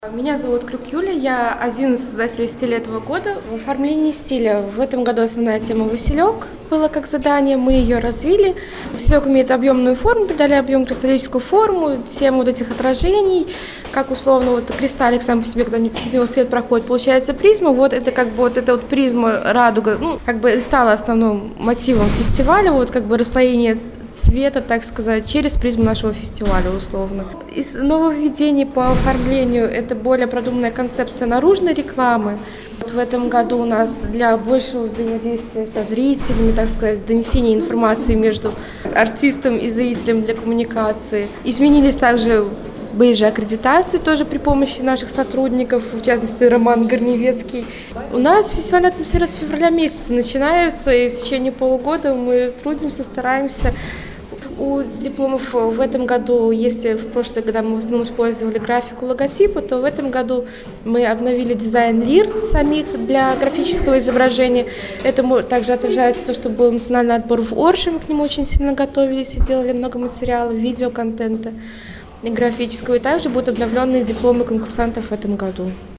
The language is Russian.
Меня зовут Клюк Юля, я один из создателей стиля этого года. В оформлении стиля в этом году основная тема «Василек» была как задание, мы ее развили. Василек имеет объемную форму, придали объем кристаллическую форму, тему вот этих отражений, как условно вот кристаллик сам по себе, когда через него свет проходит, получается призма, вот это как бы вот эта вот призма радуга, как бы стала основным мотивом фестиваля, вот как бы расслоение цвета, так сказать, через призму нашего фестиваля, условно. Из нововведений по оформлению это более продуманная концепция наружной рекламы. В этом году у нас для большего взаимодействия со зрителями, так сказать, донесения информации между артистом и зрителем для коммуникации. Изменились также бейджи аккредитации тоже при помощи наших сотрудников, в частности Роман Горневецкий. У нас фестивальная атмосфера с февраля месяца начинается, и в течение полугода мы трудимся, стараемся. У дипломов в этом году, если в прошлые годы мы в основном использовали графику логотипа, то в этом году мы обновили дизайн лир самих для графического изображения. Это также отражается то, что был национальный отбор в Орше, мы к нему очень сильно готовились и делали много материалов, видеоконтента графического. И также будут обновленные дипломы конкурсантов в этом году.